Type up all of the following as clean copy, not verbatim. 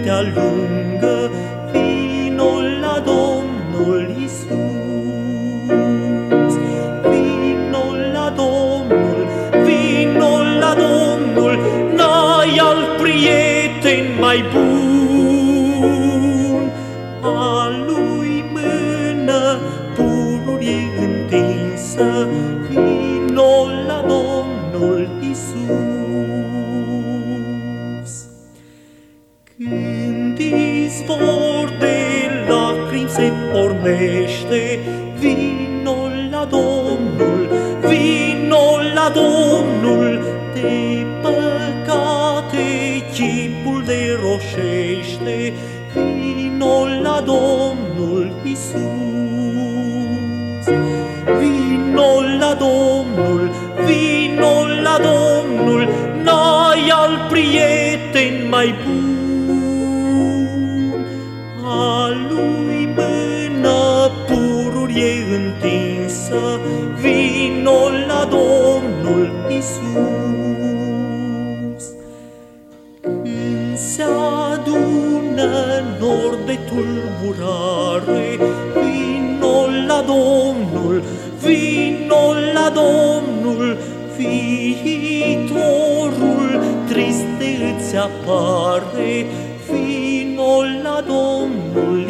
noaptea lungă, vino la Domnul Iisus. Vino la Domnul, vino la Domnul, n-ai alt prieten mai bun. A lui mână pururie întinsă, vino la Domnul Iisus. Când izvor de lacrimi se pornește, vino la Domnul, vino la Domnul, de păcate chipul de roșește, vino la Domnul Iisus. Vino la Domnul, vino la Domnul, n-ai alt prieten mai bun. A lui mână pururie întinsă, vino la Domnul Iisus. Când se adună nor de tulburare, vino la Domnul, vino la Domnul, viitorul triste îți apare, vino la Domnul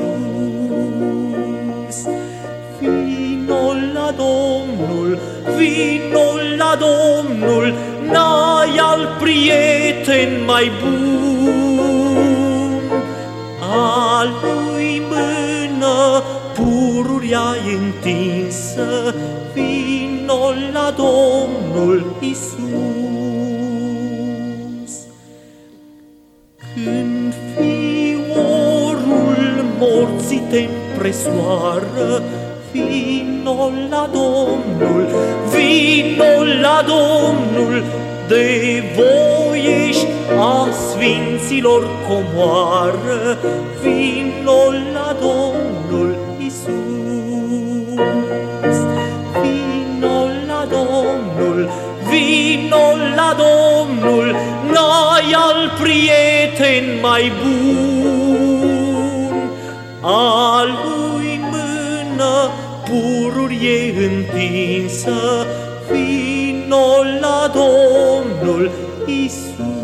Iisus. Vino la Domnul, vino la Domnul, n-ai alt prieten mai bun. A lui mână pururia întinsă, vino la Domnul Iisus. Când fiorul morții te împresoară, vino la Domnul, vino la Domnul, de voiești a sfinților comoară, vino la Domnul Iisus. Vino la Domnul, vino la Domnul, n-ai alt prieten mai bun. A lui mână pururie întinsă, vino la Domnul Iisus.